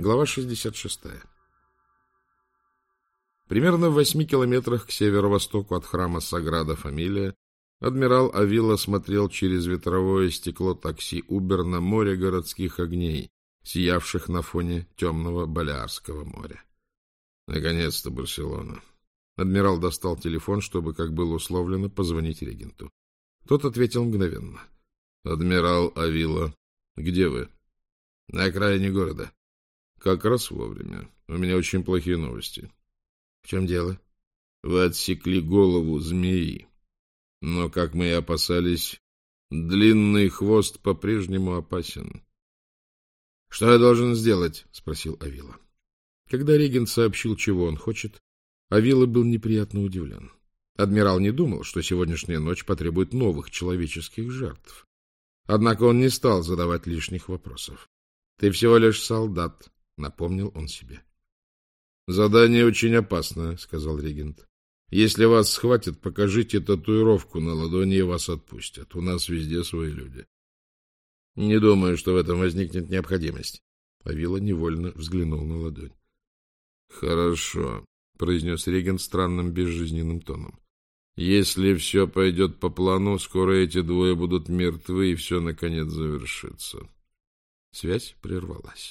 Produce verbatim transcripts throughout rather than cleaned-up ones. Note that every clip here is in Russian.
Глава шестьдесят шестая. Примерно в восьми километрах к северо-востоку от храма Саграда Фамилия адмирал Авила смотрел через ветровое стекло такси Убер на море городских огней, сиявших на фоне темного Балеарского моря. Наконец-то Барселона. Адмирал достал телефон, чтобы, как было условлено, позвонить регенту. Тот ответил мгновенно. — Адмирал Авила, где вы? — На окраине города. — Как раз вовремя. У меня очень плохие новости. — В чем дело? — Вы отсекли голову змеи. Но, как мы и опасались, длинный хвост по-прежнему опасен. — Что я должен сделать? — спросил Авила. Когда регент сообщил, чего он хочет, Авила был неприятно удивлен. Адмирал не думал, что сегодняшняя ночь потребует новых человеческих жертв. Однако он не стал задавать лишних вопросов. — Ты всего лишь солдат, — напомнил он себе. — Задание очень опасное, — сказал регент. — Если вас схватят, покажите татуировку на ладони, и вас отпустят. У нас везде свои люди. — Не думаю, что в этом возникнет необходимость. Авила невольно взглянул на ладонь. — Хорошо, — произнес регент странным безжизненным тоном. — Если все пойдет по плану, скоро эти двое будут мертвы, и все, наконец, завершится. Связь прервалась.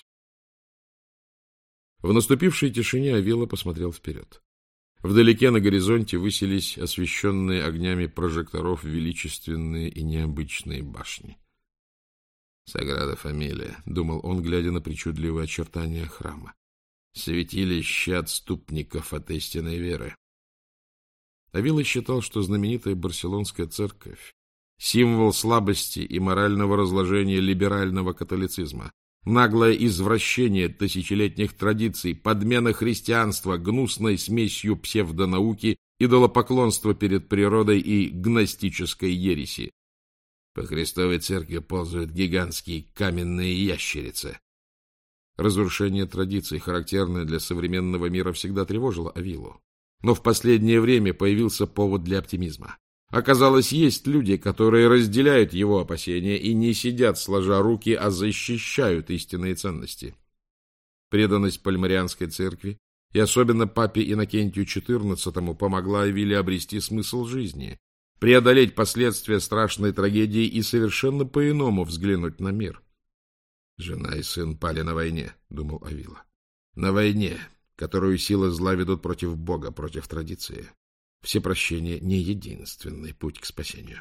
В наступившей тишине Авила посмотрел вперед. Вдалеке на горизонте высились освещенные огнями прожекторов величественные и необычные башни. «Саграда Фамилия», — думал он, глядя на причудливые очертания храма. «Святилище отступников от истинной веры». Авила считал, что знаменитая Барселонская церковь — символ слабости и морального разложения либерального католицизма, наглое извращение тысячелетних традиций, подмена христианства гнусной смесью псевдонауки, идолопоклонства перед природой и гностической ереси. По Христовой церкви ползают гигантские каменные ящерицы. Разрушение традиций, характерное для современного мира, всегда тревожило Авилу. Но в последнее время появился повод для оптимизма. Оказалось, есть люди, которые разделяют его опасения и не сидят сложа руки, а защищают истинные ценности. Преданность Пальмарианской церкви и особенно папе Иннокентию четырнадцатому помогла Авиле обрести смысл жизни, преодолеть последствия страшной трагедии и совершенно по-иному взглянуть на мир. «Жена и сын пали на войне», — думал Авила. «На войне, которую силы зла ведут против Бога, против традиции. Всепрощение — не единственный путь к спасению».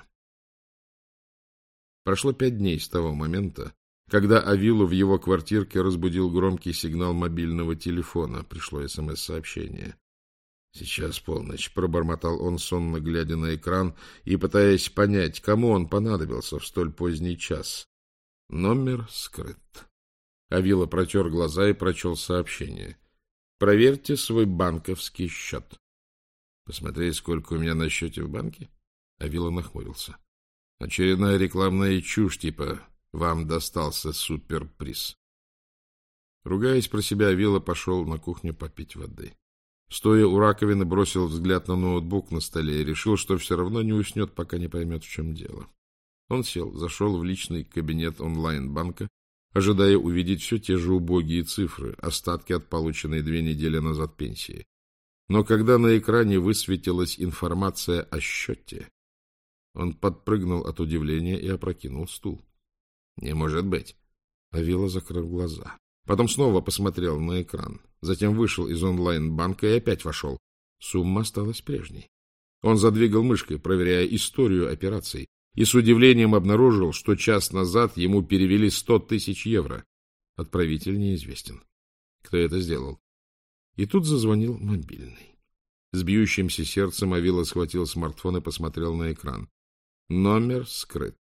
Прошло пять дней с того момента, когда Авилу в его квартирке разбудил громкий сигнал мобильного телефона. Пришло СМС-сообщение. «Сейчас полночь», — пробормотал он, сонно глядя на экран и пытаясь понять, кому он понадобился в столь поздний час. Номер скрыт. Авила протер глаза и прочел сообщение. «Проверьте свой банковский счет». «Посмотреть, сколько у меня на счете в банке?» Авила нахмурился. «Очередная рекламная чушь, типа «вам достался суперприз». Ругаясь про себя, Авила пошел на кухню попить воды. Стоя у раковины, бросил взгляд на ноутбук на столе и решил, что все равно не уснет, пока не поймет, в чем дело. Он сел, зашел в личный кабинет онлайн-банка, ожидая увидеть все те же убогие цифры, остатки от полученной две недели назад пенсии. Но когда на экране высветилась информация о счете, он подпрыгнул от удивления и опрокинул стул. «Не может быть!» Авила закрыл глаза. Потом снова посмотрел на экран. Затем вышел из онлайн-банка и опять вошел. Сумма осталась прежней. Он задвигал мышкой, проверяя историю операций, и с удивлением обнаружил, что час назад ему перевели сто тысяч евро. Отправитель неизвестен. Кто это сделал? И тут зазвонил мобильный. С бьющимся сердцем Авила схватил смартфон и посмотрел на экран. Номер скрыт.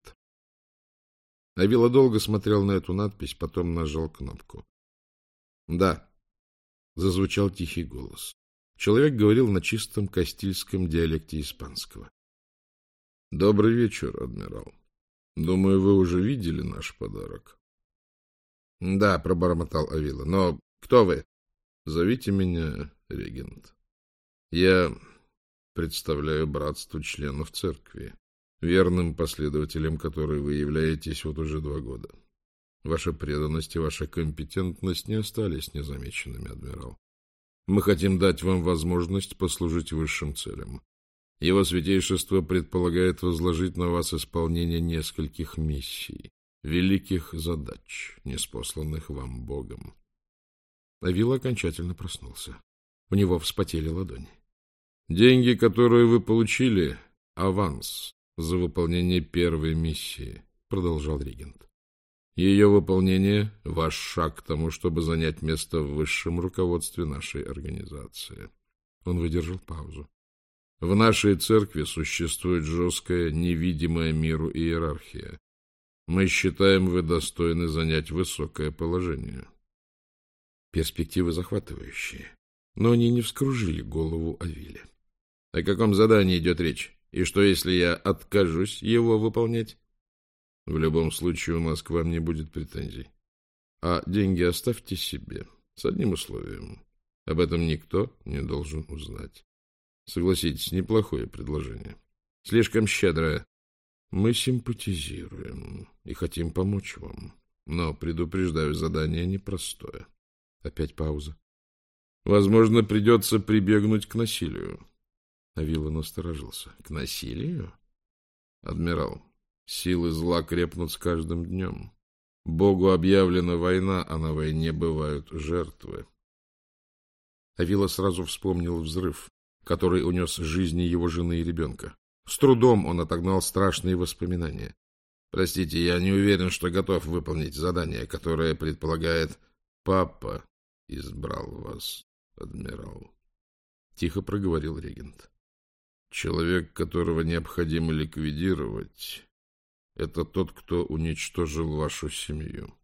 Авила долго смотрел на эту надпись, потом нажал кнопку. «Да», — зазвучал тихий голос. Человек говорил на чистом кастильском диалекте испанского. «Добрый вечер, адмирал. Думаю, вы уже видели наш подарок». «Да», — пробормотал Авила. «Но кто вы?» «Зовите меня регент. Я представляю братство членов церкви, верным последователем которой вы являетесь вот уже два года. Ваша преданность и ваша компетентность не остались незамеченными, адмирал. Мы хотим дать вам возможность послужить высшим целям. Его святейшество предполагает возложить на вас исполнение нескольких миссий, великих задач, ниспосланных вам Богом. Авилла окончательно проснулся. У него вспотели ладони. Деньги, которые вы получили, — аванс за выполнение первой миссии, — продолжал регент. Ее выполнение — ваш шаг к тому, чтобы занять место в высшем руководстве нашей организации. Он выдержал паузу. В нашей церкви существует жесткая, невидимая миру иерархия. Мы считаем, вы достойны занять высокое положение. Перспективы захватывающие, но они не вскружили голову Авилле. О каком задании идет речь? И что, если я откажусь его выполнять? В любом случае у нас к вам не будет претензий. А деньги оставьте себе, с одним условием. Об этом никто не должен узнать. Согласитесь, неплохое предложение. Слишком щедрое. Мы симпатизируем и хотим помочь вам. Но, предупреждаю, задание непростое. Опять пауза. Возможно, придется прибегнуть к насилию. Авилла насторожился. К насилию? Адмирал, силы зла крепнут с каждым днем. Богу объявлена война, а на войне бывают жертвы. Авилла сразу вспомнил взрыв, который унес жизни его жены и ребенка. С трудом он отогнал страшные воспоминания. Простите, я не уверен, что готов выполнить задание, которое предполагает... Папа избрал вас, адмирал. Тихо проговорил регент. Человек, которого необходимо ликвидировать, это тот, кто уничтожил вашу семью.